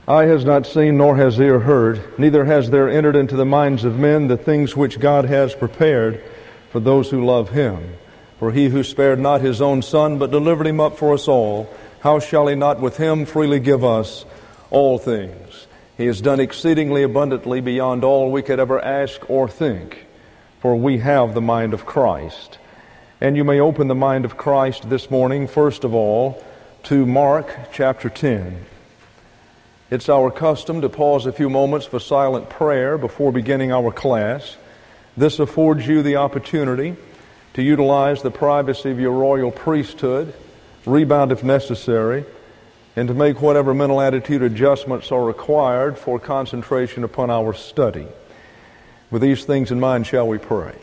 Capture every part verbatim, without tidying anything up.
Eye has not seen, nor has ear heard, neither has there entered into the minds of men the things which God has prepared for those who love Him. For He who spared not His own Son, but delivered Him up for us all, how shall He not with Him freely give us all things? He has done exceedingly abundantly beyond all we could ever ask or think, for we have the mind of Christ. And you may open the mind of Christ this morning, first of all, to Mark chapter ten. It's our custom to pause a few moments for silent prayer before beginning our class. This affords you the opportunity to utilize the privacy of your royal priesthood, rebound if necessary, and to make whatever mental attitude adjustments are required for concentration upon our study. With these things in mind, shall we pray?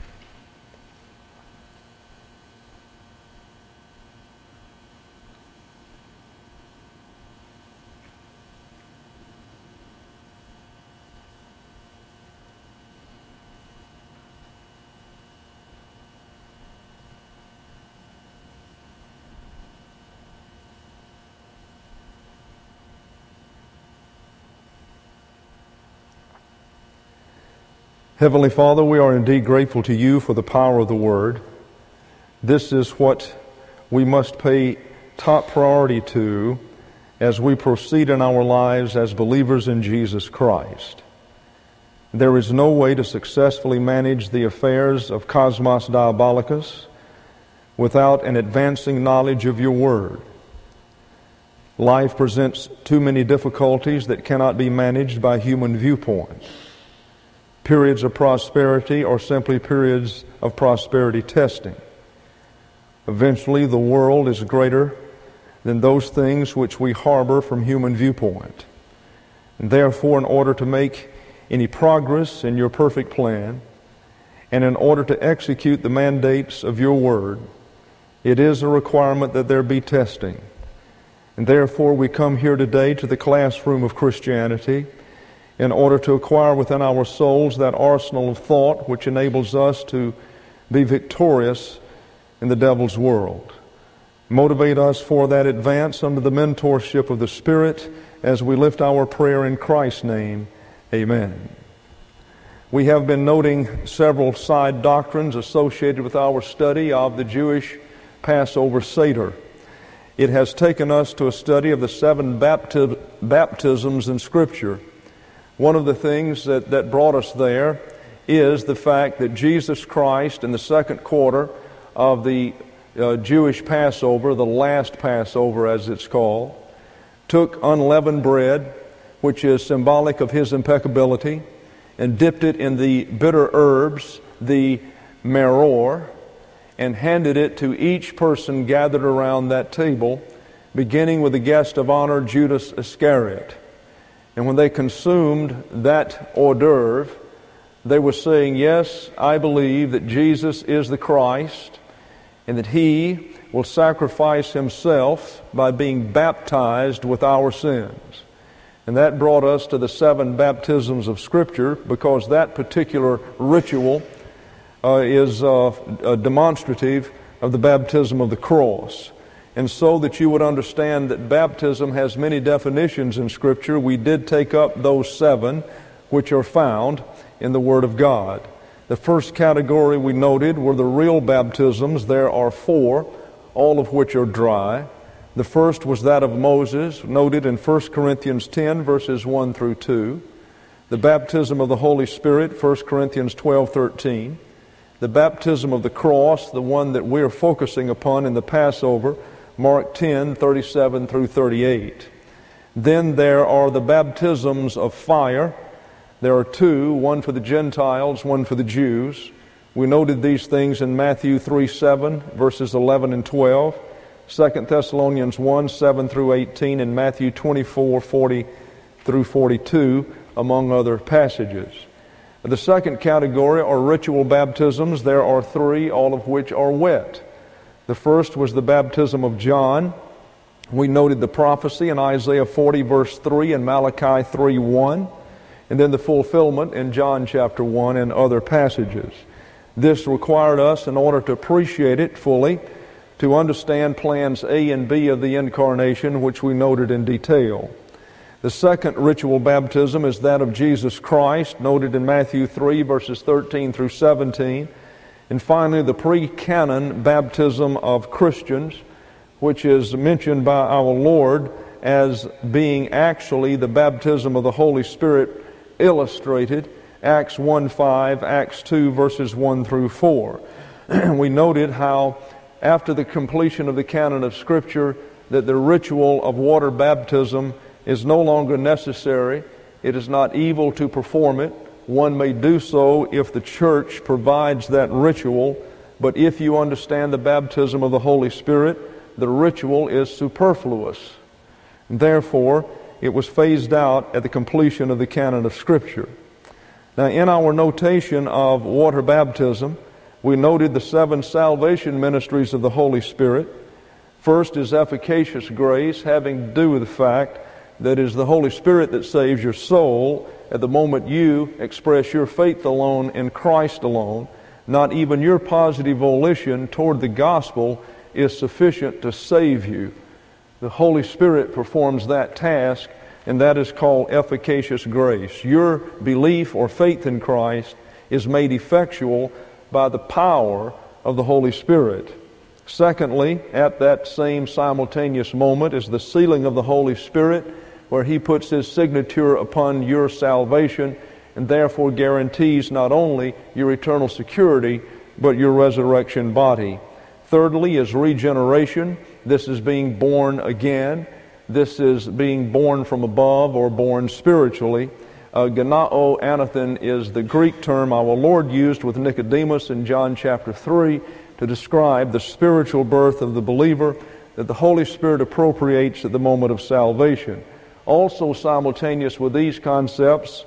Heavenly Father, we are indeed grateful to You for the power of the Word. This is what we must pay top priority to as we proceed in our lives as believers in Jesus Christ. There is no way to successfully manage the affairs of Cosmos Diabolicus without an advancing knowledge of Your Word. Life presents too many difficulties that cannot be managed by human viewpoint. Periods of prosperity are simply periods of prosperity testing. Eventually, the world is greater than those things which we harbor from human viewpoint. And therefore, in order to make any progress in Your perfect plan, and in order to execute the mandates of Your Word, it is a requirement that there be testing. And therefore, we come here today to the classroom of Christianity in order to acquire within our souls that arsenal of thought which enables us to be victorious in the devil's world. Motivate us for that advance under the mentorship of the Spirit as we lift our prayer in Christ's name. Amen. We have been noting several side doctrines associated with our study of the Jewish Passover Seder. It has taken us to a study of the seven bapti- baptisms in Scripture. One of the things that, that brought us there is the fact that Jesus Christ in the second quarter of the uh, Jewish Passover, the last Passover as it's called, took unleavened bread, which is symbolic of His impeccability, and dipped it in the bitter herbs, the maror, and handed it to each person gathered around that table, beginning with the guest of honor, Judas Iscariot. And when they consumed that hors d'oeuvre, they were saying, yes, I believe that Jesus is the Christ and that He will sacrifice Himself by being baptized with our sins. And that brought us to the seven baptisms of Scripture, because that particular ritual uh, is uh, demonstrative of the baptism of the cross. And so that you would understand that baptism has many definitions in Scripture, we did take up those seven which are found in the Word of God. The first category we noted were the real baptisms. There are four, all of which are dry. The first was that of Moses, noted in First Corinthians ten, verses one through two. The baptism of the Holy Spirit, First Corinthians twelve, thirteen. The baptism of the cross, the one that we're focusing upon in the Passover, Mark ten, thirty-seven through thirty-eight. Then there are the baptisms of fire. There are two, one for the Gentiles, one for the Jews. We noted these things in Matthew three, seven, verses eleven and twelve, Second Thessalonians one, seven through eighteen, and Matthew twenty-four, forty through forty-two, among other passages. The second category are ritual baptisms. There are three, all of which are wet. The first was the baptism of John. We noted the prophecy in Isaiah forty, verse three, and Malachi three, one, and then the fulfillment in John chapter one and other passages. This required us, in order to appreciate it fully, to understand plans A and B of the incarnation, which we noted in detail. The second ritual baptism is that of Jesus Christ, noted in Matthew three, verses thirteen through seventeen. And finally, the pre-canon baptism of Christians, which is mentioned by our Lord as being actually the baptism of the Holy Spirit illustrated, Acts one five, Acts two, verses one through four. We noted how after the completion of the canon of Scripture that the ritual of water baptism is no longer necessary. It is not evil to perform it. One may do so if the church provides that ritual, but if you understand the baptism of the Holy Spirit, the ritual is superfluous. Therefore, it was phased out at the completion of the canon of Scripture. Now, in our notation of water baptism, we noted the seven salvation ministries of the Holy Spirit. First is efficacious grace, having to do with the fact that it is the Holy Spirit that saves your soul at the moment you express your faith alone in Christ alone. Not even your positive volition toward the gospel is sufficient to save you. The Holy Spirit performs that task, and that is called efficacious grace. Your belief or faith in Christ is made effectual by the power of the Holy Spirit. Secondly, at that same simultaneous moment is the sealing of the Holy Spirit, where He puts His signature upon your salvation and therefore guarantees not only your eternal security, but your resurrection body. Thirdly is regeneration. This is being born again. This is being born from above or born spiritually. Uh, Genao anathen is the Greek term our Lord used with Nicodemus in John chapter three to describe the spiritual birth of the believer that the Holy Spirit appropriates at the moment of salvation. Also simultaneous with these concepts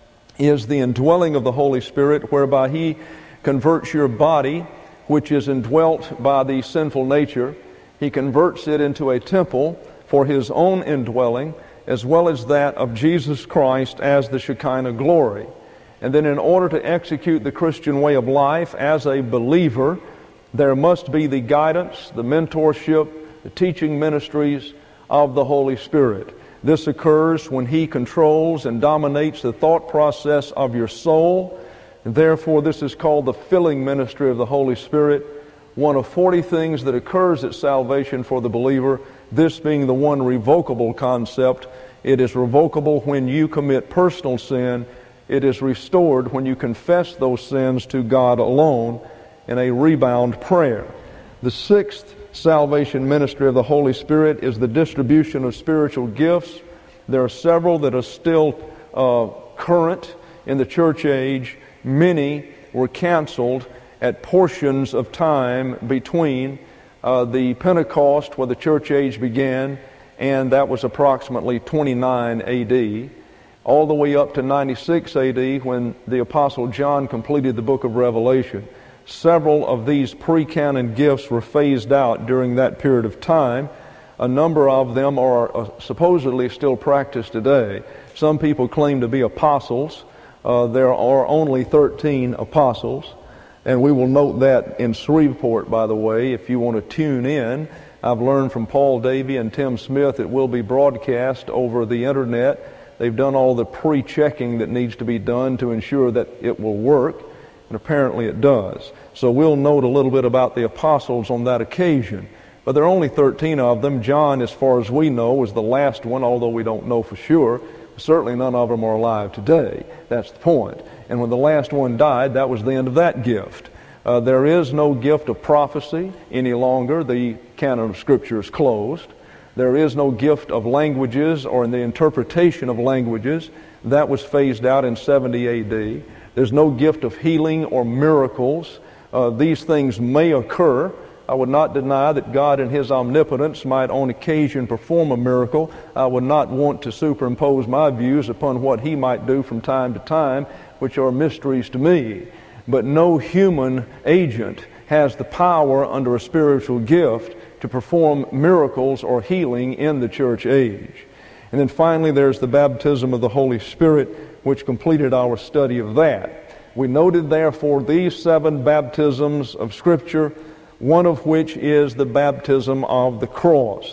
is the indwelling of the Holy Spirit, whereby He converts your body, which is indwelt by the sinful nature. He converts it into a temple for His own indwelling, as well as that of Jesus Christ as the Shekinah glory. And then in order to execute the Christian way of life as a believer, there must be the guidance, the mentorship, the teaching ministries of the Holy Spirit. This occurs when He controls and dominates the thought process of your soul. And therefore, this is called the filling ministry of the Holy Spirit. One of forty things that occurs at salvation for the believer, this being the one revocable concept. It is revocable when you commit personal sin. It is restored when you confess those sins to God alone in a rebound prayer. The sixth salvation ministry of the Holy Spirit is the distribution of spiritual gifts. There are several that are still uh, current in the church age. Many were canceled at portions of time between uh, the Pentecost, where the church age began, and that was approximately twenty-nine A D, all the way up to ninety-six A D when the Apostle John completed the book of Revelation. Several of these pre-canon gifts were phased out during that period of time. A number of them are uh, supposedly still practiced today. Some people claim to be apostles. Uh, there are only thirteen apostles. And we will note that in Shreveport, by the way, if you want to tune in. I've learned from Paul Davey and Tim Smith it will be broadcast over the internet. They've done all the pre-checking that needs to be done to ensure that it will work, and apparently it does. So we'll note a little bit about the apostles on that occasion. But there are only thirteen of them. John, as far as we know, was the last one, although we don't know for sure. Certainly none of them are alive today. That's the point. And when the last one died, that was the end of that gift. Uh, there is no gift of prophecy any longer. The canon of Scripture is closed. There is no gift of languages or in the interpretation of languages. That was phased out in seventy A D. There's no gift of healing or miracles. Uh, these things may occur. I would not deny that God in His omnipotence might on occasion perform a miracle. I would not want to superimpose my views upon what He might do from time to time, which are mysteries to me. But no human agent has the power under a spiritual gift to perform miracles or healing in the church age. And then finally there's the baptism of the Holy Spirit, which completed our study of that. We noted therefore these seven baptisms of Scripture, one of which is the baptism of the cross.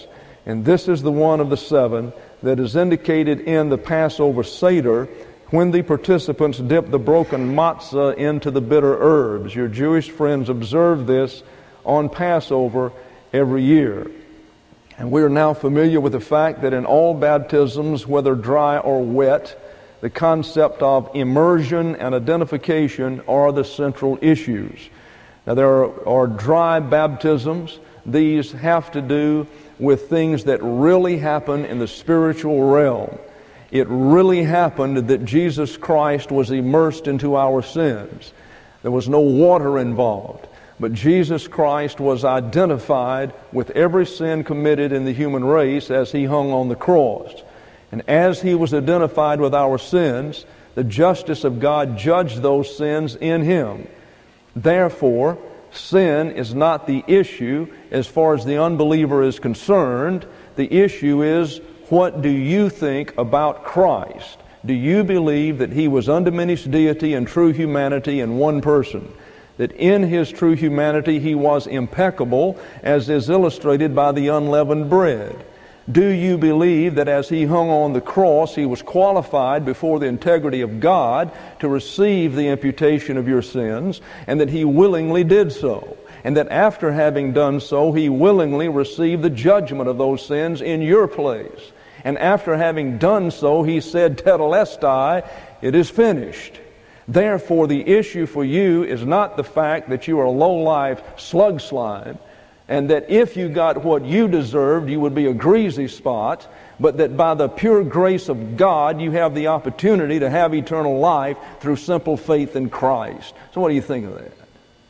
And this is the one of the seven that is indicated in the Passover Seder when the participants dip the broken matzah into the bitter herbs. Your Jewish friends observe this on Passover every year. And we are now familiar with the fact that in all baptisms, whether dry or wet, the concept of immersion and identification are the central issues. Now, there are, are dry baptisms. These have to do with things that really happen in the spiritual realm. It really happened that Jesus Christ was immersed into our sins. There was no water involved. But Jesus Christ was identified with every sin committed in the human race as He hung on the cross. And as He was identified with our sins, the justice of God judged those sins in Him. Therefore, sin is not the issue as far as the unbeliever is concerned. The issue is, what do you think about Christ? Do you believe that He was undiminished deity and true humanity in one person? That in His true humanity He was impeccable, as is illustrated by the unleavened bread? Do you believe that as He hung on the cross, He was qualified before the integrity of God to receive the imputation of your sins, and that He willingly did so? And that after having done so, He willingly received the judgment of those sins in your place? And after having done so, He said, Tetelestai, it is finished. Therefore, the issue for you is not the fact that you are low-life slug slime, and that if you got what you deserved, you would be a greasy spot, but that by the pure grace of God, you have the opportunity to have eternal life through simple faith in Christ. So what do you think of that?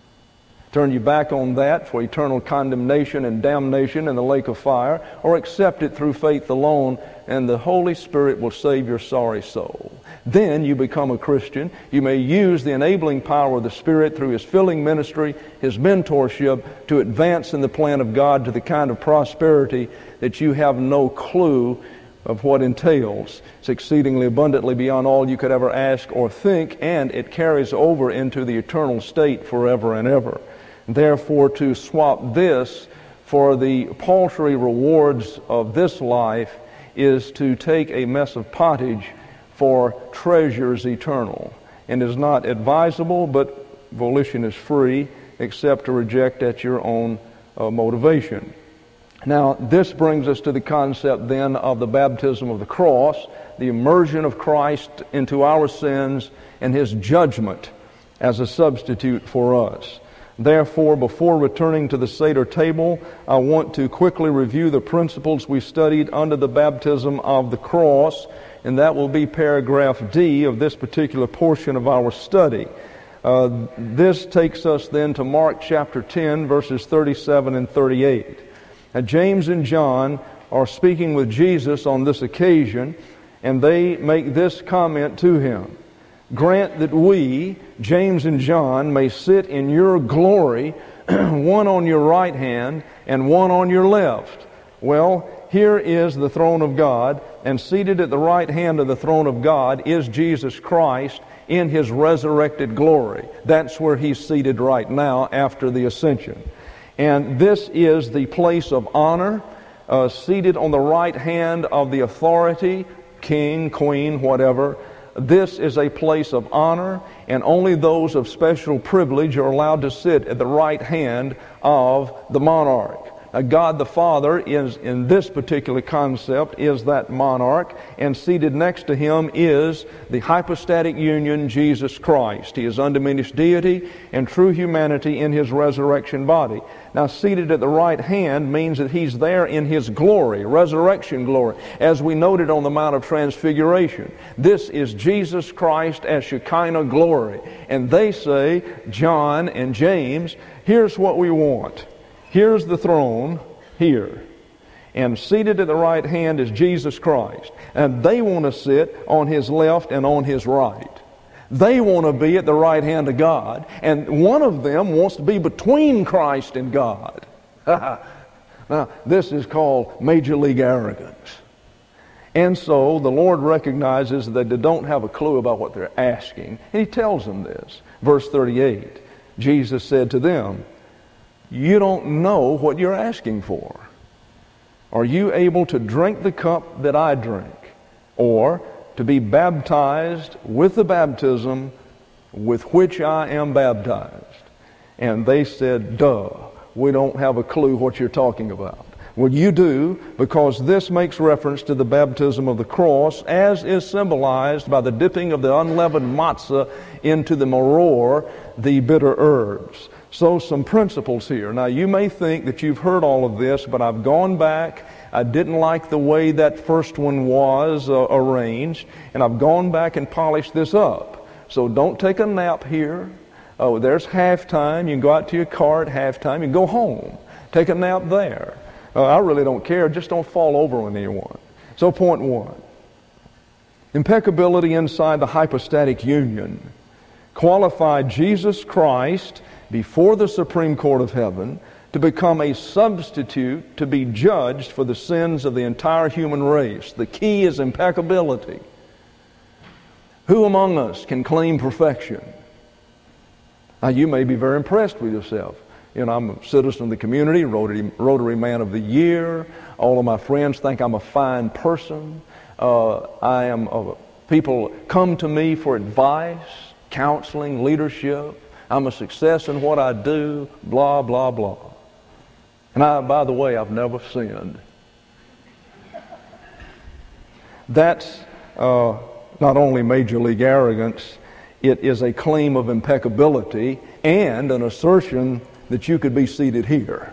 Turn you back on that for eternal condemnation and damnation in the lake of fire, or accept it through faith alone, and the Holy Spirit will save your sorry soul. Then you become a Christian. You may use the enabling power of the Spirit through His filling ministry, His mentorship, to advance in the plan of God to the kind of prosperity that you have no clue of what entails. It's exceedingly abundantly beyond all you could ever ask or think, and it carries over into the eternal state forever and ever. Therefore, to swap this for the paltry rewards of this life is to take a mess of pottage for treasures eternal, and is not advisable, but volition is free, except to reject at your own uh, motivation. Now, this brings us to the concept then of the baptism of the cross, the immersion of Christ into our sins, and His judgment as a substitute for us. Therefore, before returning to the Seder table, I want to quickly review the principles we studied under the baptism of the cross, and that will be paragraph D of this particular portion of our study. Uh, this takes us then to Mark chapter ten, verses thirty-seven and thirty-eight. Now, James and John are speaking with Jesus on this occasion, and they make this comment to Him. Grant that we, James and John, may sit in your glory, one on your right hand and one on your left. Well, here is the throne of God, and seated at the right hand of the throne of God is Jesus Christ in His resurrected glory. That's where He's seated right now after the ascension. And this is the place of honor, uh, seated on the right hand of the authority, king, queen, whatever. This is a place of honor, and only those of special privilege are allowed to sit at the right hand of the monarch. Now, God the Father is, in this particular concept, is that monarch, and seated next to Him is the hypostatic union, Jesus Christ. He is undiminished deity and true humanity in His resurrection body. Now, seated at the right hand means that He's there in His glory, resurrection glory, as we noted on the Mount of Transfiguration. This is Jesus Christ as Shekinah glory. And they say, John and James, here's what we want. Here's the throne here, and seated at the right hand is Jesus Christ, and they want to sit on His left and on His right. They want to be at the right hand of God, and one of them wants to be between Christ and God. Now, this is called major league arrogance. And so the Lord recognizes that they don't have a clue about what they're asking, and He tells them this. Verse thirty-eight, Jesus said to them, you don't know what you're asking for. Are you able to drink the cup that I drink, or to be baptized with the baptism with which I am baptized? And they said, duh, we don't have a clue what you're talking about. Well, you do, because this makes reference to the baptism of the cross, as is symbolized by the dipping of the unleavened matzah into the maror, the bitter herbs. So some principles here. Now, you may think that you've heard all of this, but I've gone back. I didn't like the way that first one was uh, arranged, and I've gone back and polished this up. So don't take a nap here. Oh, there's halftime. You can go out to your car at halftime. You can go home. Take a nap there. Uh, I really don't care. Just don't fall over on anyone. So point one. Impeccability inside the hypostatic union qualified Jesus Christ before the Supreme Court of Heaven to become a substitute to be judged for the sins of the entire human race. The key is impeccability. Who among us can claim perfection? Now, you may be very impressed with yourself. You know, I'm a citizen of the community, Rotary, Rotary Man of the Year. All of my friends think I'm a fine person. Uh, I am. Uh, people come to me for advice, counseling, leadership. I'm a success in what I do, blah, blah, blah. And I, by the way, I've never sinned. That's uh, not only major league arrogance, it is a claim of impeccability and an assertion that you could be seated here.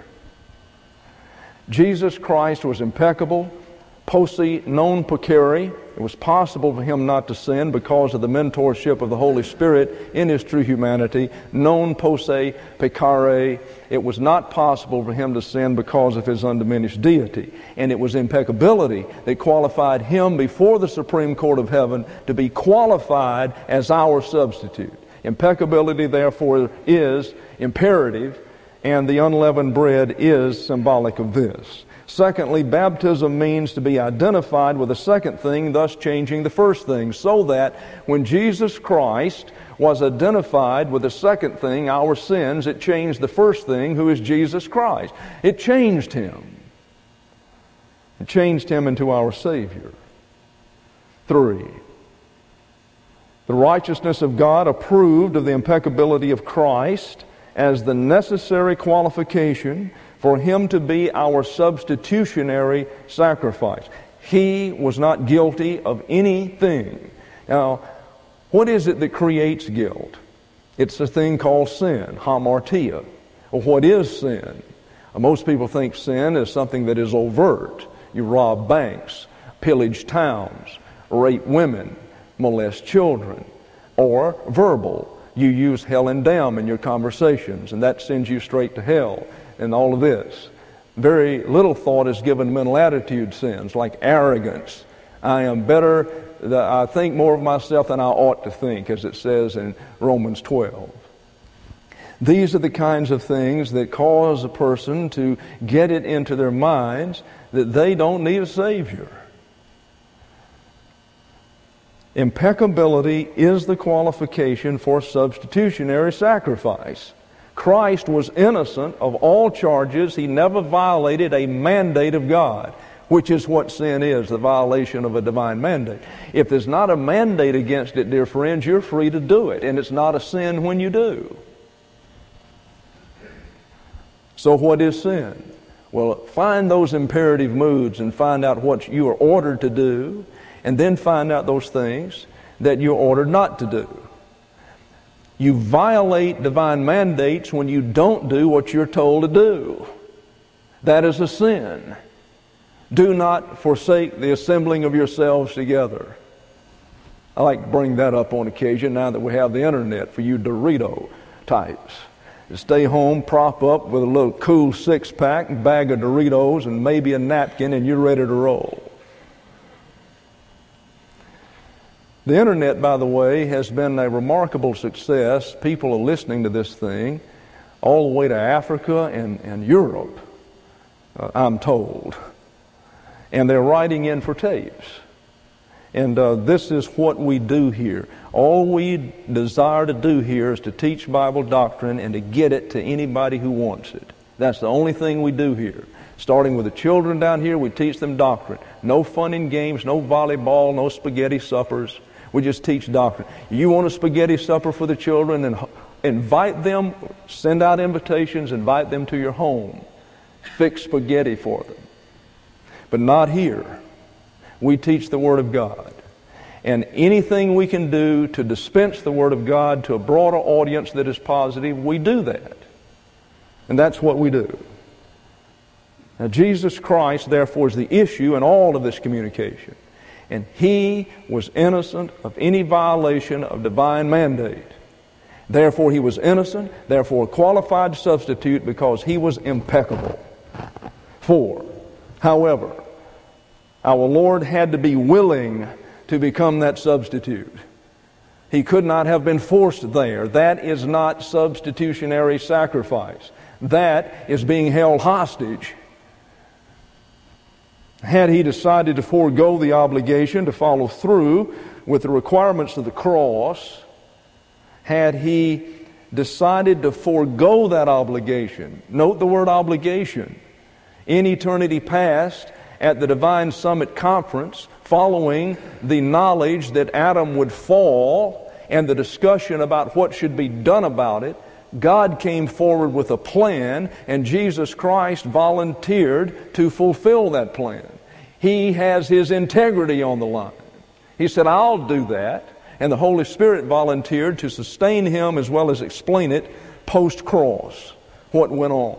Jesus Christ was impeccable, posse non peccare. It was possible for him not to sin because of the mentorship of the Holy Spirit in his true humanity. Non posse peccare. It was not possible for him to sin because of his undiminished deity. And it was impeccability that qualified him before the Supreme Court of Heaven to be qualified as our substitute. Impeccability, therefore, is imperative, and the unleavened bread is symbolic of this. Secondly, baptism means to be identified with the second thing, thus changing the first thing, so that when Jesus Christ was identified with the second thing, our sins, it changed the first thing, who is Jesus Christ. It changed him. It changed him into our Savior. Three, the righteousness of God approved of the impeccability of Christ as the necessary qualification for him to be our substitutionary sacrifice. He was not guilty of anything. Now, what is it that creates guilt? It's a thing called sin, hamartia. Well, what is sin? Most people think sin is something that is overt. You rob banks, pillage towns, rape women, molest children, or verbal. You use hell and damn in your conversations, and that sends you straight to hell, and all of this. Very little thought is given mental attitude sins, like arrogance. I am better, I think more of myself than I ought to think, as it says in Romans twelve. These are the kinds of things that cause a person to get it into their minds that they don't need a Savior. Impeccability is the qualification for substitutionary sacrifice. Christ was innocent of all charges. He never violated a mandate of God, which is what sin is, the violation of a divine mandate. If there's not a mandate against it, dear friends, you're free to do it, and it's not a sin when you do. So what is sin? Well, find those imperative moods and find out what you are ordered to do, and then find out those things that you're ordered not to do. You violate divine mandates when you don't do what you're told to do. That is a sin. Do not forsake the assembling of yourselves together. I like to bring that up on occasion now that we have the internet for you Dorito types. You stay home, prop up with a little cool six-pack, a bag of Doritos, and maybe a napkin, and you're ready to roll. The internet, by the way, has been a remarkable success. People are listening to this thing all the way to Africa and, and Europe, uh, I'm told. And they're writing in for tapes. And uh, this is what we do here. All we desire to do here is to teach Bible doctrine and to get it to anybody who wants it. That's the only thing we do here. Starting with the children down here, we teach them doctrine. No fun and games, no volleyball, no spaghetti suppers. We just teach doctrine. You want a spaghetti supper for the children, and invite them, send out invitations, invite them to your home. Fix spaghetti for them. But not here. We teach the Word of God. And anything we can do to dispense the Word of God to a broader audience that is positive, we do that. And that's what we do. Now, Jesus Christ, therefore, is the issue in all of this communication. And He was innocent of any violation of divine mandate. Therefore, He was innocent, therefore a qualified substitute because He was impeccable. Four, however, our Lord had to be willing to become that substitute. He could not have been forced there. That is not substitutionary sacrifice. That is being held hostage. Had He decided to forego the obligation to follow through with the requirements of the cross, had He decided to forego that obligation, note the word obligation, in eternity past at the Divine Summit Conference, following the knowledge that Adam would fall and the discussion about what should be done about it, God came forward with a plan, and Jesus Christ volunteered to fulfill that plan. He has His integrity on the line. He said, I'll do that. And the Holy Spirit volunteered to sustain Him as well as explain it post-cross, what went on.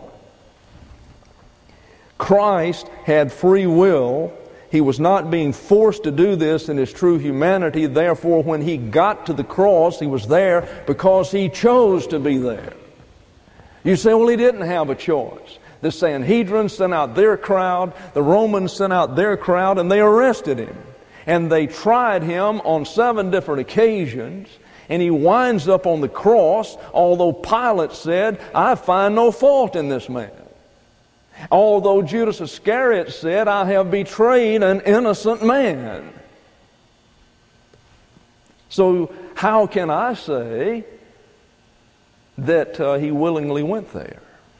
Christ had free will. He was not being forced to do this in His true humanity. Therefore, when He got to the cross, He was there because He chose to be there. You say, well, He didn't have a choice. The Sanhedrin sent out their crowd, the Romans sent out their crowd, and they arrested Him. And they tried Him on seven different occasions, and He winds up on the cross, although Pilate said, I find no fault in this man. Although Judas Iscariot said, I have betrayed an innocent man. So how can I say that uh, He willingly went there?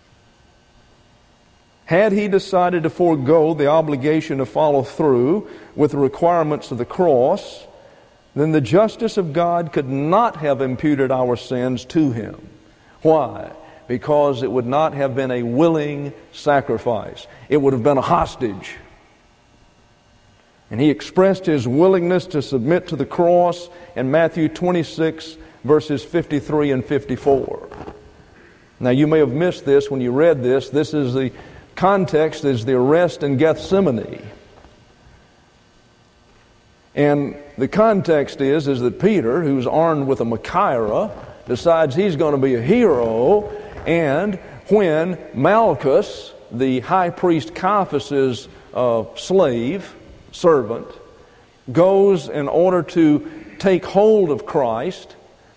Had He decided to forego the obligation to follow through with the requirements of the cross, then the justice of God could not have imputed our sins to Him. Why? Because it would not have been a willing sacrifice. It would have been a hostage. And He expressed His willingness to submit to the cross in Matthew twenty-six, verses fifty-three and fifty-four. Now, you may have missed this when you read this. This is the context is the arrest in Gethsemane. And the context is, is that Peter, who's armed with a Machaira, decides he's going to be a hero. And when Malchus, the high priest Caiaphas's uh, slave, servant, goes in order to take hold of Christ,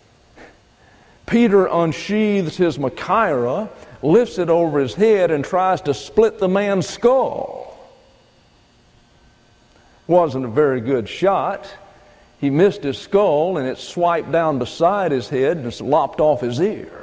Peter unsheathes his Machaira, lifts it over his head, and tries to split the man's skull. Wasn't a very good shot. He missed his skull, and it swiped down beside his head and lopped off his ear.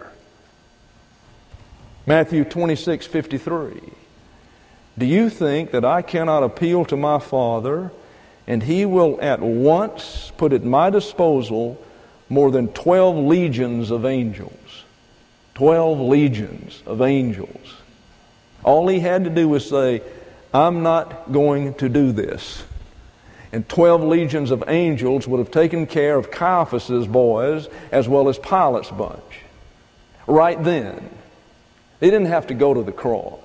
Matthew twenty-six fifty-three. Do you think that I cannot appeal to my Father, and He will at once put at my disposal more than twelve legions of angels? Twelve legions of angels. All He had to do was say, I'm not going to do this. And twelve legions of angels would have taken care of Caiaphas's boys as well as Pilate's bunch. Right then. They didn't have to go to the cross.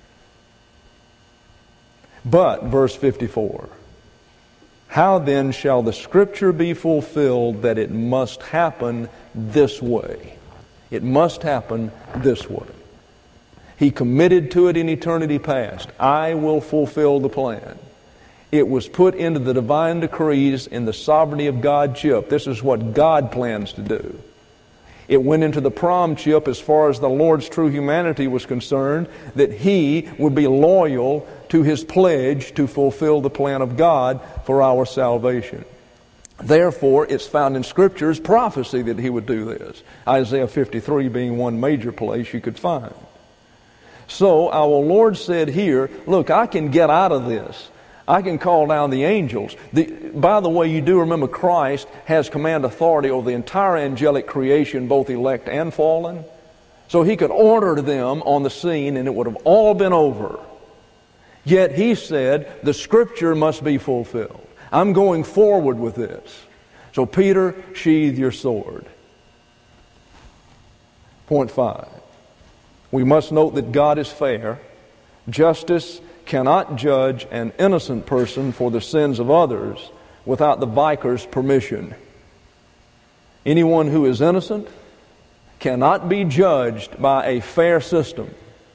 But, verse fifty-four, how then shall the Scripture be fulfilled that it must happen this way? It must happen this way. He committed to it in eternity past. I will fulfill the plan. It was put into the divine decrees in the sovereignty of God chip. This is what God plans to do. It went into the prom chip as far as the Lord's true humanity was concerned, that He would be loyal to His pledge to fulfill the plan of God for our salvation. Therefore, it's found in Scripture's prophecy that He would do this. Isaiah fifty-three being one major place you could find. So our Lord said here, look, I can get out of this. I can call down the angels. The, by the way, you do remember Christ has command authority over the entire angelic creation, both elect and fallen. So he could order them on the scene and it would have all been over. Yet he said, the Scripture must be fulfilled. I'm going forward with this. So Peter, sheathe your sword. Point five. We must note that God is fair. Justice cannot judge an innocent person for the sins of others without the vicar's permission. Anyone who is innocent cannot be judged by a fair system.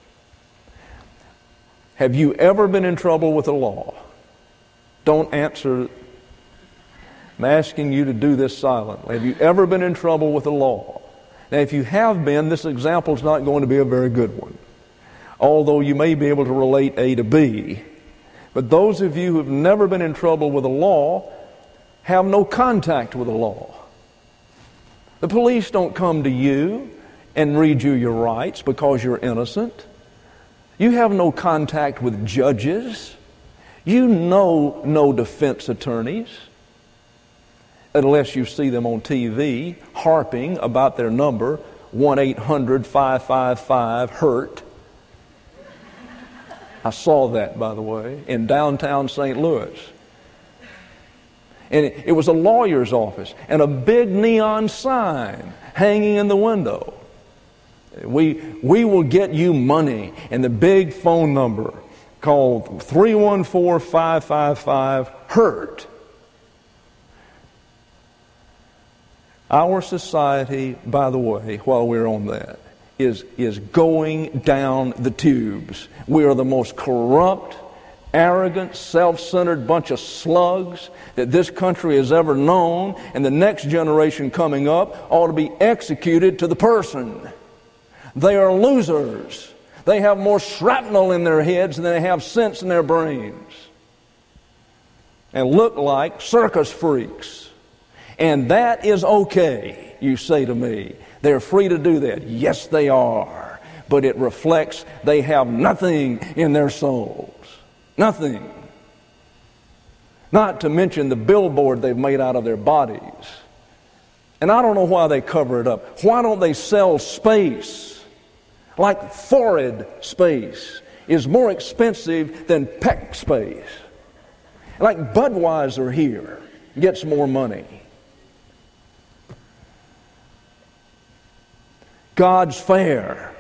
Have you ever been in trouble with the law? Don't answer. I'm asking you to do this silently. Have you ever been in trouble with the law? Now, if you have been, this example is not going to be a very good one, although you may be able to relate A to B. But those of you who have never been in trouble with the law have no contact with the law. The police don't come to you and read you your rights because you're innocent. You have no contact with judges. You know no defense attorneys, unless you see them on T V harping about their number, one eight hundred five five five hurt. I saw that, by the way, in downtown Saint Louis. And it, it was a lawyer's office and a big neon sign hanging in the window. We, we will get you money, and the big phone number called three one four five five five hurt. Our society, by the way, while we're on that, is, is going down the tubes. We are the most corrupt, arrogant, self-centered bunch of slugs that this country has ever known, and the next generation coming up ought to be executed to the person. They are losers. They have more shrapnel in their heads than they have sense in their brains, and look like circus freaks. And that is okay, you say to me. They're free to do that. Yes, they are. But it reflects they have nothing in their souls. Nothing. Not to mention the billboard they've made out of their bodies. And I don't know why they cover it up. Why don't they sell space? Like forehead space is more expensive than peck space. Like Budweiser here gets more money. God's fair.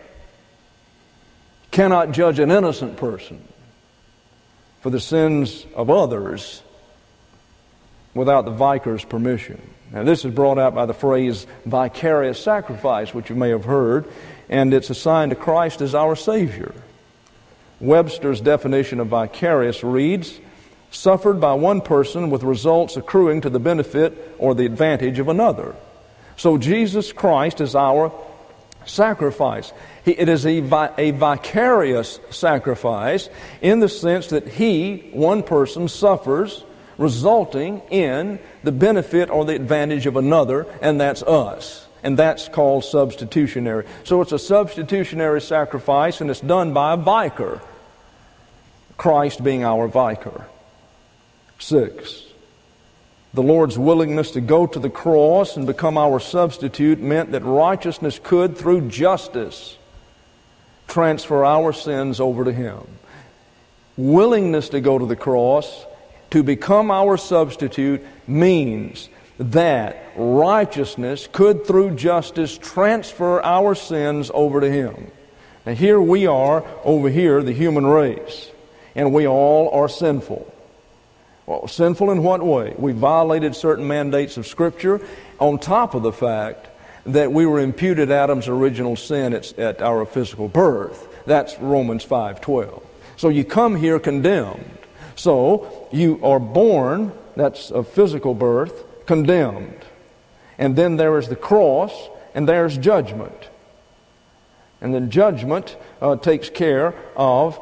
Cannot judge an innocent person for the sins of others without the vicar's permission. Now, this is brought out by the phrase vicarious sacrifice, which you may have heard, and it's assigned to Christ as our Savior. Webster's definition of vicarious reads, suffered by one person with results accruing to the benefit or the advantage of another. So Jesus Christ is our sacrifice. He, it is a, vi- a vicarious sacrifice in the sense that He, one person, suffers, resulting in the benefit or the advantage of another, and that's us. And that's called substitutionary. So it's a substitutionary sacrifice, and it's done by a vicar, Christ being our vicar. Six, the Lord's willingness to go to the cross and become our substitute meant that righteousness could, through justice, transfer our sins over to Him. Willingness to go to the cross, to become our substitute, means that righteousness could, through justice, transfer our sins over to Him. Now here we are, over here, the human race, and we all are sinful. Well, sinful in what way? We violated certain mandates of Scripture, on top of the fact that we were imputed Adam's original sin at, at our physical birth. That's Romans five twelve. So you come here condemned. So you are born, that's a physical birth, condemned. And then there is the cross, and there's judgment. And then judgment uh, takes care of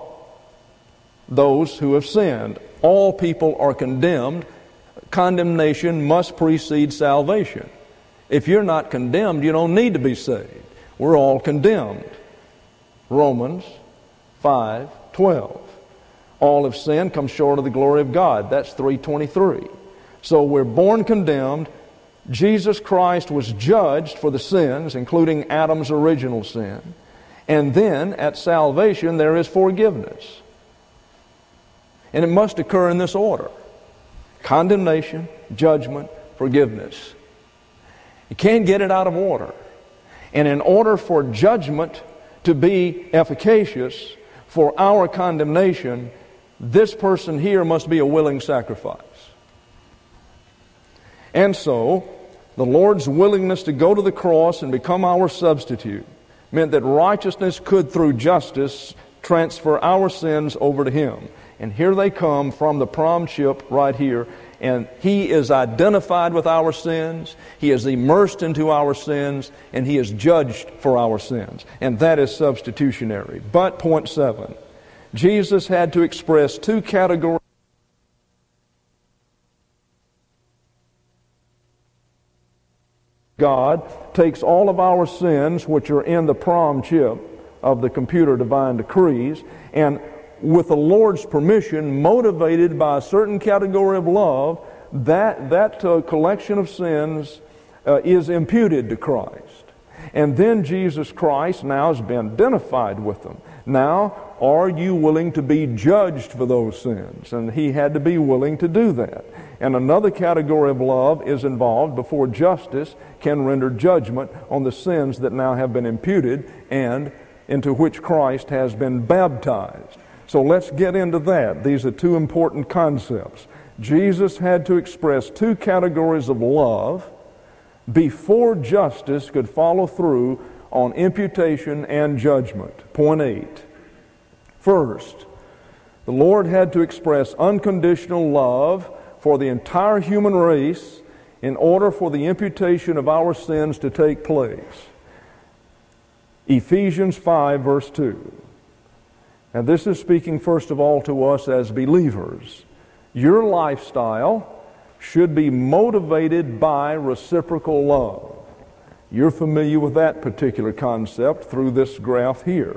those who have sinned. All people are condemned. Condemnation must precede salvation. If you're not condemned, you don't need to be saved. We're all condemned. Romans five twelve. All have sinned, come short of the glory of God. That's three twenty-three. So we're born condemned. Jesus Christ was judged for the sins, including Adam's original sin. And then at salvation there is forgiveness. And it must occur in this order: condemnation, judgment, forgiveness. You can't get it out of order. And in order for judgment to be efficacious, for our condemnation, this person here must be a willing sacrifice. And so, the Lord's willingness to go to the cross and become our substitute meant that righteousness could, through justice, transfer our sins over to Him. And here they come from the prom ship right here. And He is identified with our sins. He is immersed into our sins. And He is judged for our sins. And that is substitutionary. But, point seven, Jesus had to express two categories. God takes all of our sins, which are in the prom chip of the computer divine decrees, and with the Lord's permission, motivated by a certain category of love, that, that uh, collection of sins uh, is imputed to Christ. And then Jesus Christ now has been identified with them. Now, are you willing to be judged for those sins? And He had to be willing to do that. And another category of love is involved before justice can render judgment on the sins that now have been imputed and into which Christ has been baptized. So let's get into that. These are two important concepts. Jesus had to express two categories of love before justice could follow through on imputation and judgment. Point eight. First, the Lord had to express unconditional love for the entire human race in order for the imputation of our sins to take place. Ephesians five, verse two. And this is speaking first of all to us as believers. Your lifestyle should be motivated by reciprocal love. You're familiar with that particular concept through this graph here.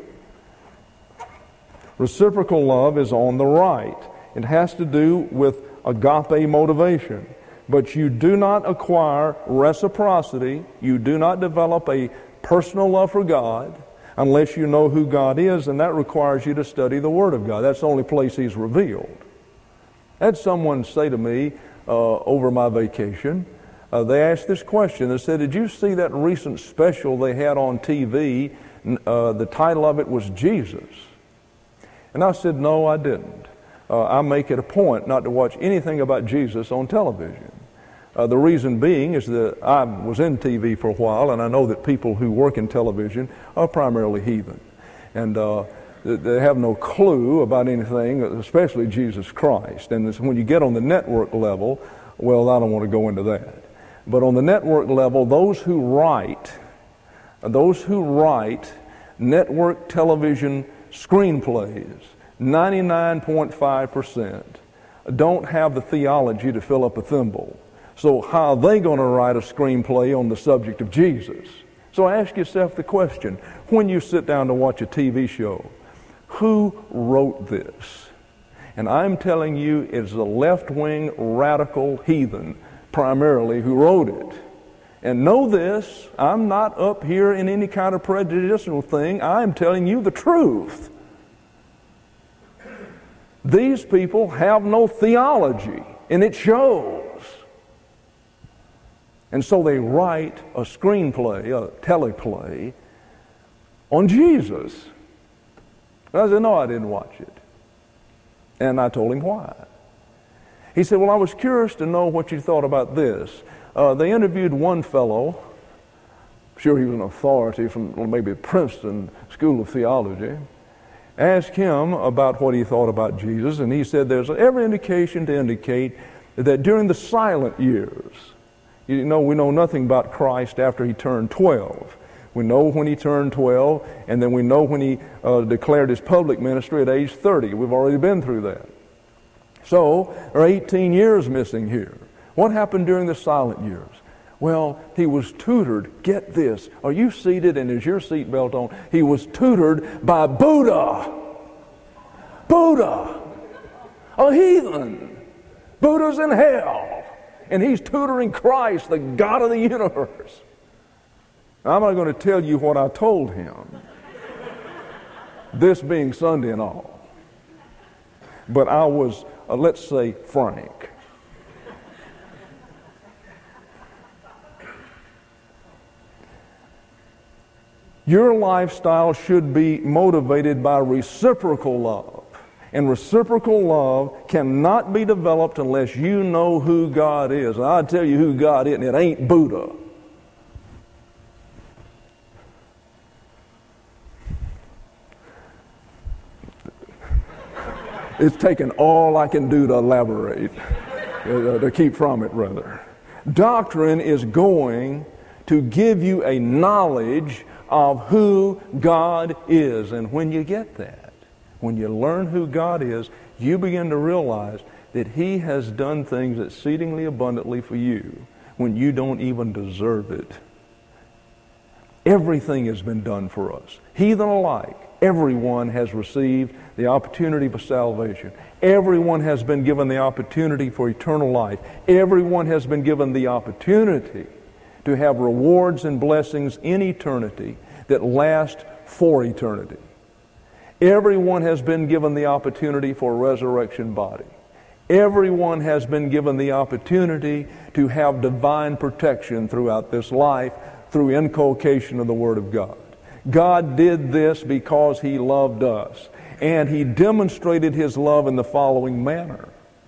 Reciprocal love is on the right. It has to do with agape motivation. But you do not acquire reciprocity, you do not develop a personal love for God unless you know who God is, and that requires you to study the Word of God. That's the only place He's revealed. I had someone say to me uh, over my vacation, uh, they asked this question. They said, did you see that recent special they had on T V? Uh, the title of it was Jesus. And I said, no, I didn't. Uh, I make it a point not to watch anything about Jesus on television. Uh, the reason being is that I was in T V for a while, and I know that people who work in television are primarily heathen. And uh, they have no clue about anything, especially Jesus Christ. And when you get on the network level, well, I don't want to go into that. But on the network level, those who write, those who write network television screenplays, ninety-nine point five percent don't have the theology to fill up a thimble. So how are they going to write a screenplay on the subject of Jesus? So ask yourself the question, when you sit down to watch a T V show, who wrote this? And I'm telling you, it's a left-wing radical heathen primarily who wrote it. And know this, I'm not up here in any kind of prejudicial thing. I'm telling you the truth. These people have no theology, and it shows. And so they write a screenplay, a teleplay, on Jesus. And I said, no, I didn't watch it. And I told him why. He said, well, I was curious to know what you thought about this. Uh, they interviewed one fellow, I'm sure he was an authority from well, maybe Princeton School of Theology, asked him about what he thought about Jesus, and he said there's every indication to indicate that during the silent years, you know, we know nothing about Christ after he turned twelve. We know when he turned twelve, and then we know when he uh, declared his public ministry at age thirty. We've already been through that. So, there are eighteen years missing here. What happened during the silent years? Well, he was tutored, get this, are you seated and is your seatbelt on? He was tutored by Buddha. Buddha, a heathen. Buddha's in hell, and he's tutoring Christ, the God of the universe. Now, I'm not going to tell you what I told him, this being Sunday and all. But I was, uh, let's say, frank. Your lifestyle should be motivated by reciprocal love. And reciprocal love cannot be developed unless you know who God is. And I'll tell you who God is, and it ain't Buddha. It's taken all I can do to elaborate, uh, to keep from it, rather. Doctrine is going to give you a knowledge of who God is. And when you get that, when you learn who God is, you begin to realize that He has done things exceedingly abundantly for you when you don't even deserve it. Everything has been done for us. Heathen alike, everyone has received the opportunity for salvation. Everyone has been given the opportunity for eternal life. Everyone has been given the opportunity to have rewards and blessings in eternity that last for eternity. Everyone has been given the opportunity for a resurrection body. Everyone has been given the opportunity to have divine protection throughout this life through inculcation of the Word of God. God did this because He loved us, and He demonstrated His love in the following manner.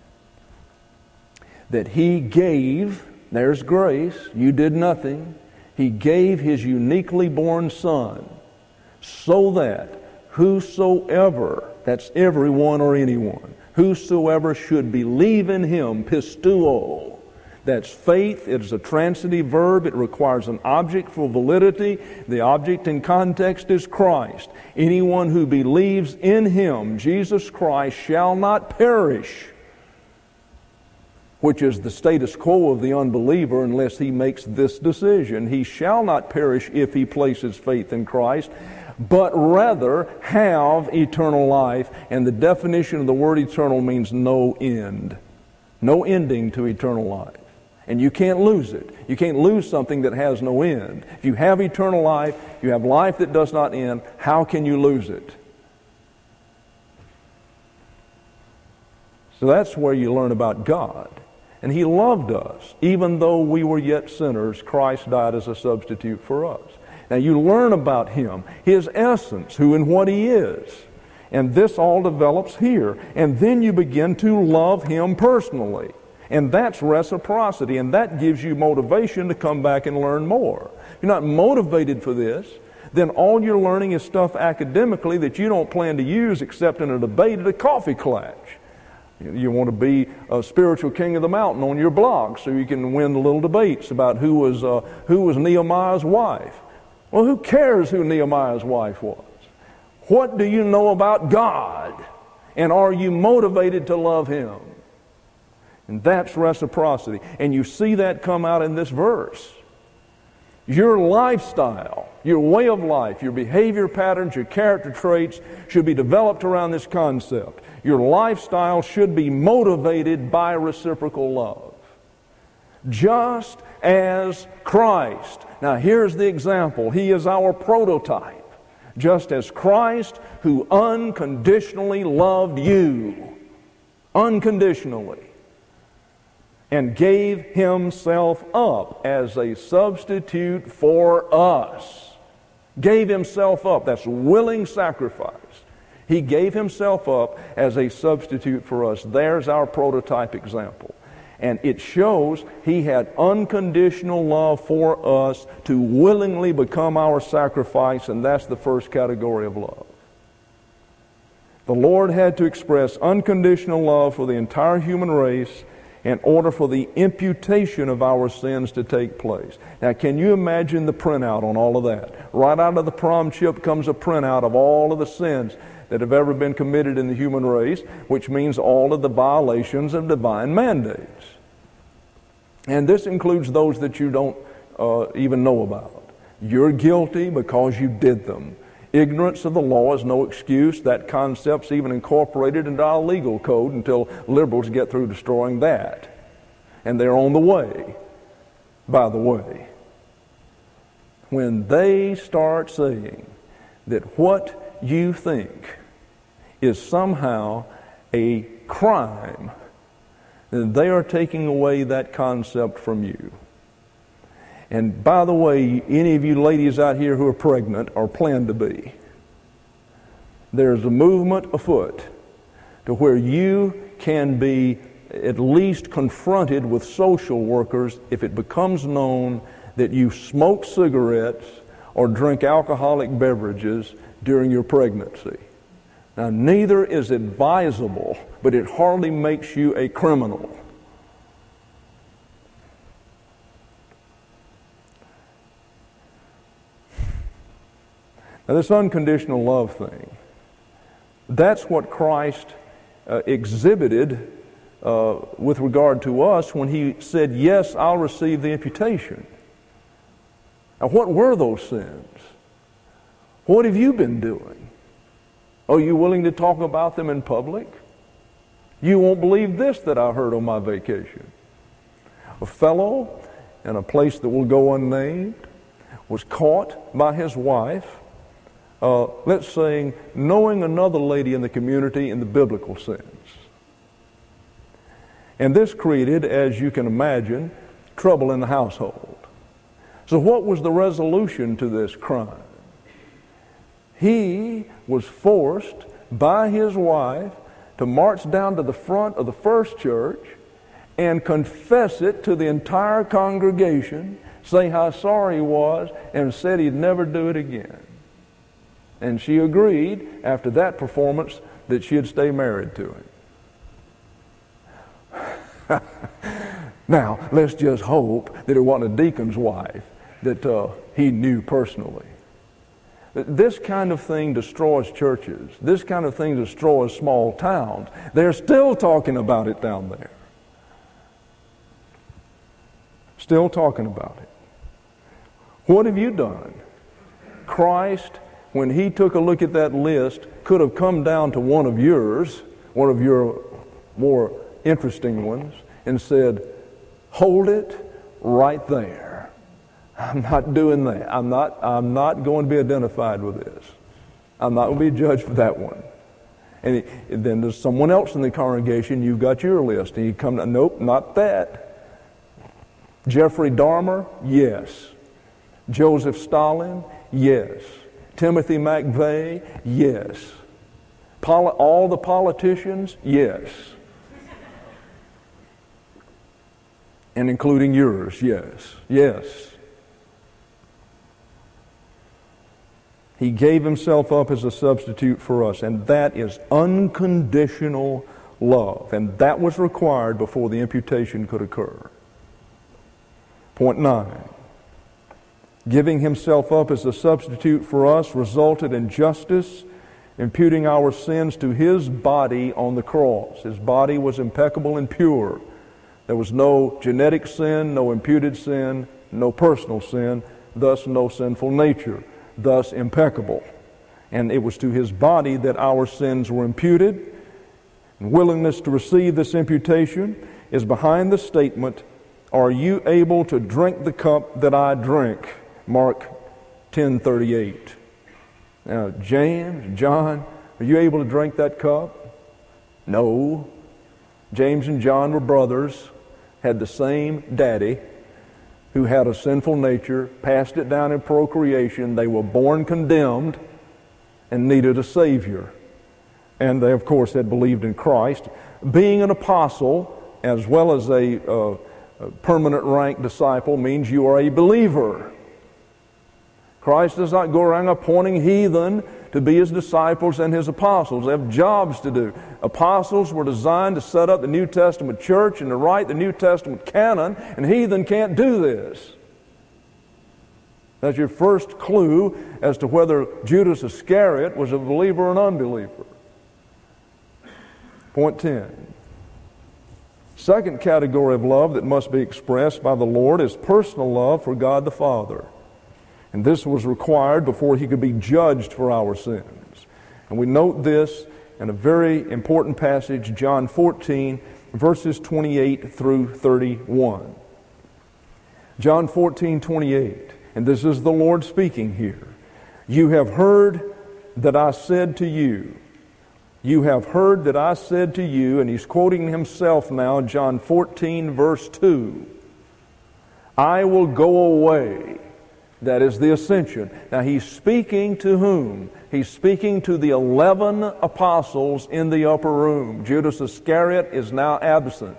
That He gave, there's grace, you did nothing, He gave His uniquely born Son so that whosoever, that's everyone or anyone, whosoever should believe in Him, pisteuo, that's faith. It is a transitive verb. It requires an object for validity. The object in context is Christ. Anyone who believes in Him, Jesus Christ, shall not perish, which is the status quo of the unbeliever unless he makes this decision. He shall not perish if he places faith in Christ, but rather have eternal life. And the definition of the word eternal means no end. No ending to eternal life. And you can't lose it. You can't lose something that has no end. If you have eternal life, you have life that does not end, how can you lose it? So that's where you learn about God. And He loved us. Even though we were yet sinners, Christ died as a substitute for us. Now you learn about Him, His essence, who and what He is. And this all develops here. And then you begin to love Him personally. And that's reciprocity, and that gives you motivation to come back and learn more. If you're not motivated for this, then all you're learning is stuff academically that you don't plan to use except in a debate at a coffee clutch. You want to be a spiritual king of the mountain on your blog so you can win the little debates about who was, uh, who was Nehemiah's wife. Well, who cares who Nehemiah's wife was? What do you know about God? And are you motivated to love Him? And that's reciprocity. And you see that come out in this verse. Your lifestyle, your way of life, your behavior patterns, your character traits should be developed around this concept. Your lifestyle should be motivated by reciprocal love. Just as Christ. Now here's the example. He is our prototype. Just as Christ, who unconditionally loved you. Unconditionally. And gave Himself up as a substitute for us. Gave Himself up. That's willing sacrifice. He gave Himself up as a substitute for us. There's our prototype example. And it shows He had unconditional love for us to willingly become our sacrifice, and that's the first category of love. The Lord had to express unconditional love for the entire human race in order for the imputation of our sins to take place. Now, can you imagine the printout on all of that? Right out of the prom chip comes a printout of all of the sins that have ever been committed in the human race, which means all of the violations of divine mandates. And this includes those that you don't uh, even know about. You're guilty because you did them. Ignorance of the law is no excuse. That concept's even incorporated into our legal code until liberals get through destroying that. And they're on the way, by the way. When they start saying that what you think is somehow a crime, then they are taking away that concept from you. And by the way, any of you ladies out here who are pregnant or plan to be, there's a movement afoot to where you can be at least confronted with social workers if it becomes known that you smoke cigarettes or drink alcoholic beverages during your pregnancy. Now, neither is advisable, but it hardly makes you a criminal. Now, this unconditional love thing, that's what Christ uh, exhibited uh, with regard to us when He said, yes, I'll receive the imputation. Now, what were those sins? What have you been doing? Are you willing to talk about them in public? You won't believe this that I heard on my vacation. A fellow in a place that will go unnamed was caught by his wife Uh, let's say, knowing another lady in the community in the biblical sense. And this created, as you can imagine, trouble in the household. So what was the resolution to this crime? He was forced by his wife to march down to the front of the First Church and confess it to the entire congregation, say how sorry he was, and said he'd never do it again. And she agreed after that performance that she'd stay married to him. Now, let's just hope that it wasn't a deacon's wife that uh, he knew personally. This kind of thing destroys churches. This kind of thing destroys small towns. They're still talking about it down there. Still talking about it. What have you done? Christ, when He took a look at that list, could have come down to one of yours, one of your more interesting ones, and said, hold it right there. I'm not doing that. I'm not, I'm not going to be identified with this. I'm not going to be judged for that one. And, it, and then there's someone else in the congregation, you've got your list, and you come to, nope, not that. Jeffrey Dahmer, yes. Joseph Stalin, yes. Timothy McVeigh, yes. Poli- all the politicians, yes. And including yours, yes. Yes. He gave Himself up as a substitute for us, and that is unconditional love. And that was required before the imputation could occur. Point nine. Giving Himself up as a substitute for us resulted in justice, imputing our sins to His body on the cross. His body was impeccable and pure. There was no genetic sin, no imputed sin, no personal sin, thus no sinful nature, thus impeccable. And it was to His body that our sins were imputed. And willingness to receive this imputation is behind the statement, are you able to drink the cup that I drink? Mark ten thirty-eight. Now, James, John, are you able to drink that cup? No. James and John were brothers, had the same daddy who had a sinful nature, passed it down in procreation. They were born condemned and needed a Savior. And they, of course, had believed in Christ. Being an apostle, as well as a, uh, a permanent rank disciple, means you are a believer. Christ does not go around appointing heathen to be His disciples and His apostles. They have jobs to do. Apostles were designed to set up the New Testament church and to write the New Testament canon, and heathen can't do this. That's your first clue as to whether Judas Iscariot was a believer or an unbeliever. Point ten. Second category of love that must be expressed by the Lord is personal love for God the Father. And this was required before he could be judged for our sins. And we note this in a very important passage, John fourteen, verses twenty-eight through thirty-one. John fourteen, twenty-eight. And this is the Lord speaking here. You have heard that I said to you. You have heard that I said to you, and he's quoting himself now, John fourteen, verse two. I will go away. That is the ascension. Now he's speaking to whom? He's speaking to the eleven apostles in the upper room. Judas Iscariot is now absent.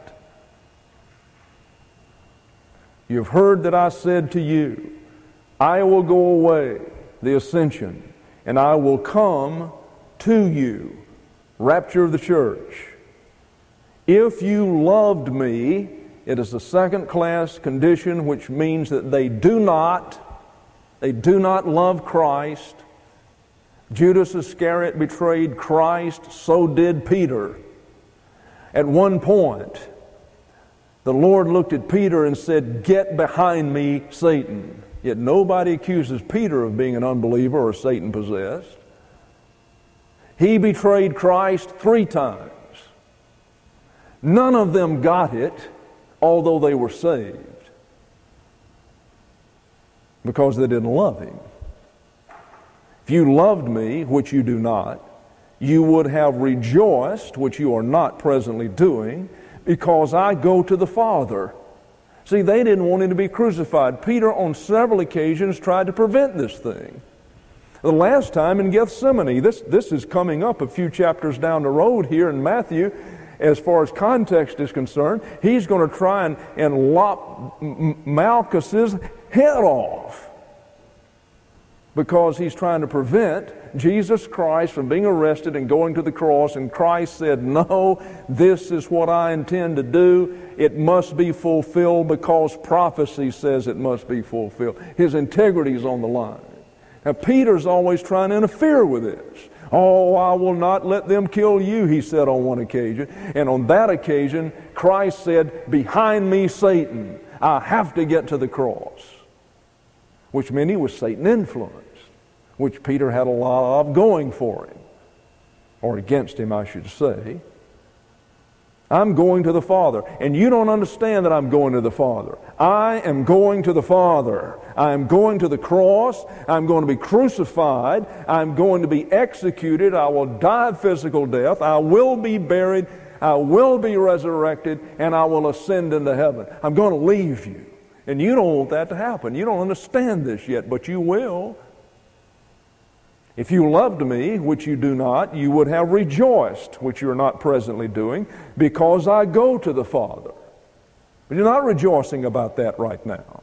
You've heard that I said to you, I will go away, the ascension, and I will come to you. Rapture of the church. If you loved me, it is a second-class condition, which means that they do not, they do not love Christ. Judas Iscariot betrayed Christ, so did Peter. At one point, the Lord looked at Peter and said, get behind me, Satan. Yet nobody accuses Peter of being an unbeliever or Satan-possessed. He betrayed Christ three times. None of them got it, although they were saved, because they didn't love him. If you loved me, which you do not, you would have rejoiced, which you are not presently doing, because I go to the Father. See, they didn't want him to be crucified. Peter, on several occasions, tried to prevent this thing. The last time in Gethsemane, this, this is coming up a few chapters down the road here in Matthew, as far as context is concerned, he's going to try and, and lop Malchus's head off, because he's trying to prevent Jesus Christ from being arrested and going to the cross. And Christ said, no, this is what I intend to do. It must be fulfilled because prophecy says it must be fulfilled. His integrity is on the line. Now, Peter's always trying to interfere with this. Oh, I will not let them kill you, he said on one occasion. And on that occasion, Christ said, behind me, Satan. I have to get to the cross. Which meant he was Satan influenced, which Peter had a lot of going for him, or against him, I should say. I'm going to the Father, and you don't understand that I'm going to the Father. I am going to the Father. I am going to the cross. I'm going to be crucified. I'm going to be executed. I will die a physical death. I will be buried. I will be resurrected, and I will ascend into heaven. I'm going to leave you. And you don't want that to happen. You don't understand this yet, but you will. If you loved me, which you do not, you would have rejoiced, which you are not presently doing, because I go to the Father. But you're not rejoicing about that right now.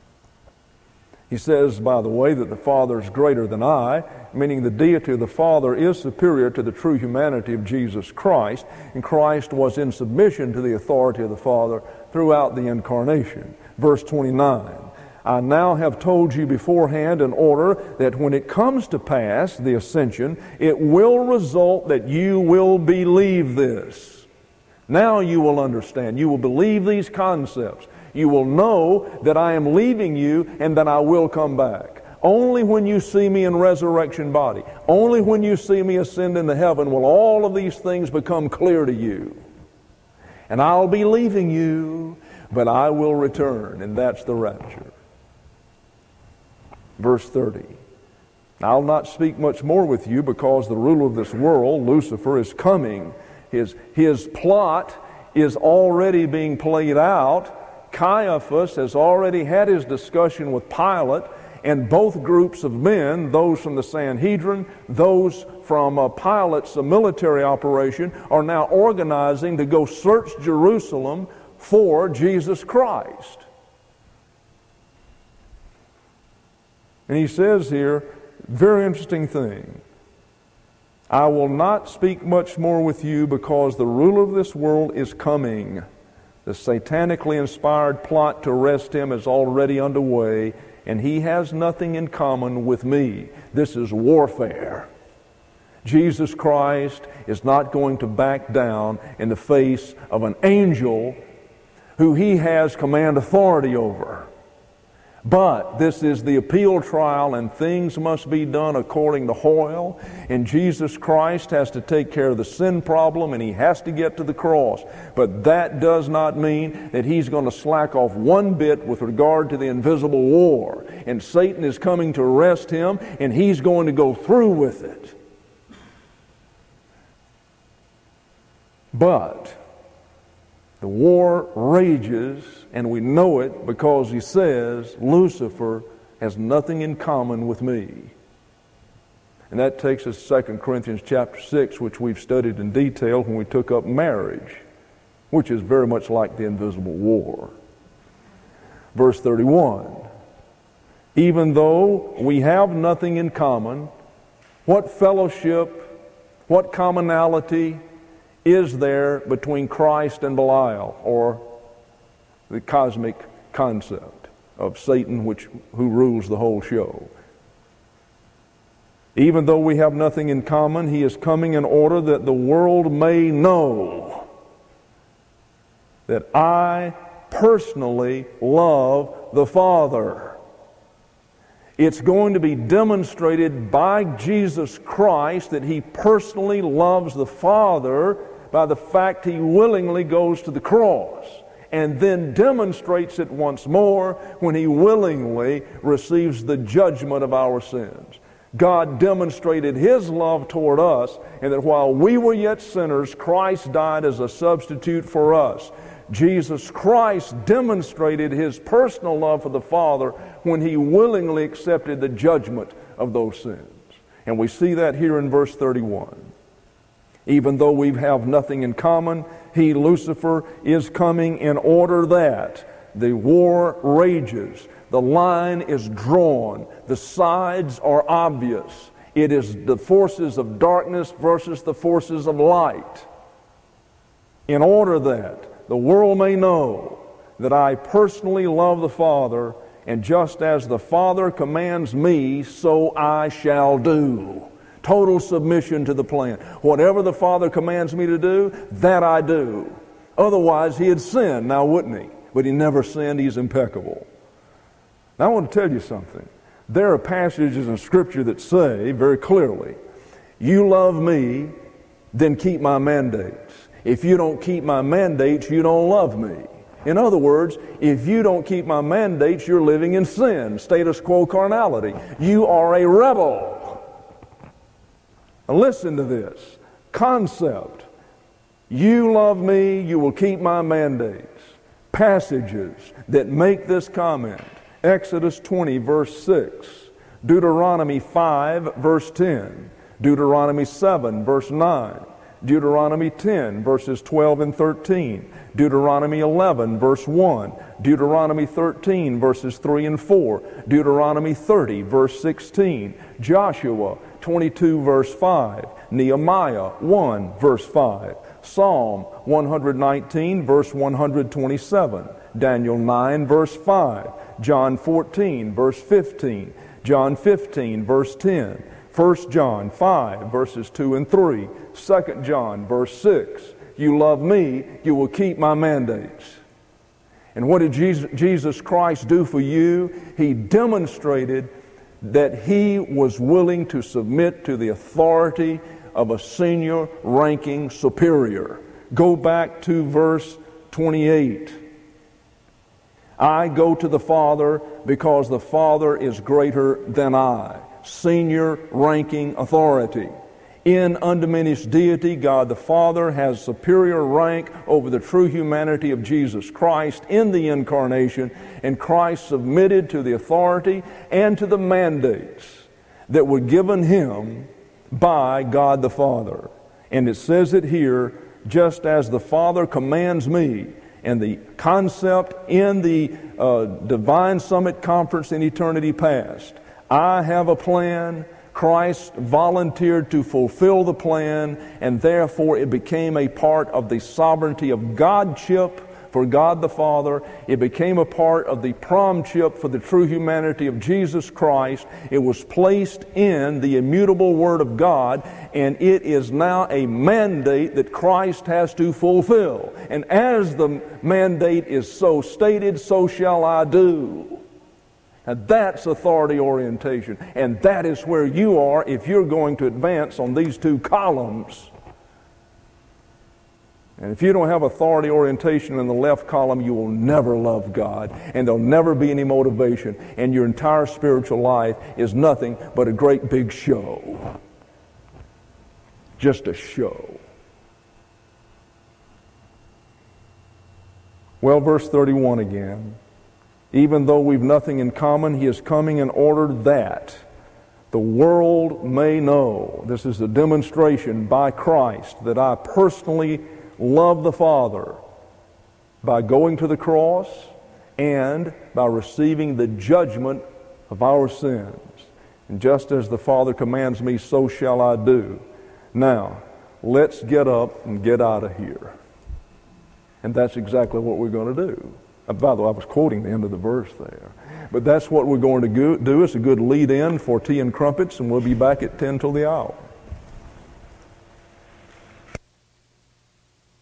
He says, by the way, that the Father is greater than I, meaning the deity of the Father is superior to the true humanity of Jesus Christ, and Christ was in submission to the authority of the Father throughout the incarnation. Verse twenty-nine. I now have told you beforehand in order that when it comes to pass, the ascension, it will result that you will believe this. Now you will understand. You will believe these concepts. You will know that I am leaving you and that I will come back. Only when you see me in resurrection body, only when you see me ascend into heaven will all of these things become clear to you. And I'll be leaving you, but I will return, and that's the rapture. Verse thirty, I'll not speak much more with you because the ruler of this world, Lucifer, is coming. His, his plot is already being played out. Caiaphas has already had his discussion with Pilate, and both groups of men, those from the Sanhedrin, those from uh, Pilate's uh, military operation, are now organizing to go search Jerusalem for Jesus Christ. And he says here, very interesting thing. I will not speak much more with you because the ruler of this world is coming. The satanically inspired plot to arrest him is already underway, and he has nothing in common with me. This is warfare. Jesus Christ is not going to back down in the face of an angel who he has command authority over. But this is the appeal trial, and things must be done according to Hoyle. And Jesus Christ has to take care of the sin problem, and He has to get to the cross. But that does not mean that He's going to slack off one bit with regard to the invisible war. And Satan is coming to arrest Him, and He's going to go through with it. But the war rages, and we know it because He says, Lucifer has nothing in common with me. And that takes us to Second Corinthians chapter six, which we've studied in detail when we took up marriage, which is very much like the invisible war. Verse thirty-one, even though we have nothing in common, what fellowship, what commonality is there between Christ and Belial, or the cosmic concept of Satan, which who rules the whole show? Even though we have nothing in common, He is coming in order that the world may know that I personally love the Father. It's going to be demonstrated by Jesus Christ that He personally loves the Father by the fact He willingly goes to the cross, and then demonstrates it once more when He willingly receives the judgment of our sins. God demonstrated His love toward us, and that while we were yet sinners, Christ died as a substitute for us. Jesus Christ demonstrated His personal love for the Father when He willingly accepted the judgment of those sins. And we see that here in verse thirty-one. Even though we have nothing in common, He, Lucifer, is coming in order that the war rages. The line is drawn. The sides are obvious. It is the forces of darkness versus the forces of light. In order that the world may know that I personally love the Father, and just as the Father commands me, so I shall do. Total submission to the plan. Whatever the Father commands me to do, that I do. Otherwise, He had sinned, now wouldn't He? But He never sinned. He's impeccable. Now, I want to tell you something. There are passages in Scripture that say very clearly, you love me, then keep my mandates. If you don't keep my mandates, you don't love me. In other words, if you don't keep my mandates, you're living in sin, status quo carnality. You are a rebel. Now listen to this concept. You love me, you will keep my mandates. Passages that make this comment. Exodus twenty, verse six. Deuteronomy five, verse ten. Deuteronomy seven, verse nine. Deuteronomy ten, verses twelve and thirteen. Deuteronomy eleven, verse one. Deuteronomy thirteen, verses three and four. Deuteronomy thirty, verse sixteen. Joshua twenty-two, verse five. Nehemiah one, verse five. Psalm one nineteen, verse one twenty-seven. Daniel nine, verse five. John fourteen, verse fifteen. John fifteen, verse ten. First John five, verses two and three. Second John, verse six. You love me, you will keep my mandates. And what did Jesus Christ do for you? He demonstrated that He was willing to submit to the authority of a senior ranking superior. Go back to verse twenty-eight. I go to the Father because the Father is greater than I. Senior ranking authority. In undiminished deity, God the Father has superior rank over the true humanity of Jesus Christ in the incarnation, and Christ submitted to the authority and to the mandates that were given Him by God the Father. And it says it here, just as the Father commands me. And the concept in the uh, Divine Summit Conference in eternity past. I have a plan. Christ volunteered to fulfill the plan, and therefore it became a part of the sovereignty of Godship for God the Father. It became a part of the promship for the true humanity of Jesus Christ. It was placed in the immutable Word of God, and it is now a mandate that Christ has to fulfill. And as the mandate is so stated, so shall I do. And that's authority orientation. And that is where you are if you're going to advance on these two columns. And if you don't have authority orientation in the left column, you will never love God. And there'll never be any motivation. And your entire spiritual life is nothing but a great big show. Just a show. Well, verse thirty-one again. Even though we've nothing in common, He is coming in order that the world may know. This is a demonstration by Christ that I personally love the Father by going to the cross and by receiving the judgment of our sins. And just as the Father commands me, so shall I do. Now, let's get up and get out of here. And that's exactly what we're going to do. By the way, I was quoting the end of the verse there. But that's what we're going to do. It's a good lead-in for tea and crumpets, and we'll be back at ten till the hour.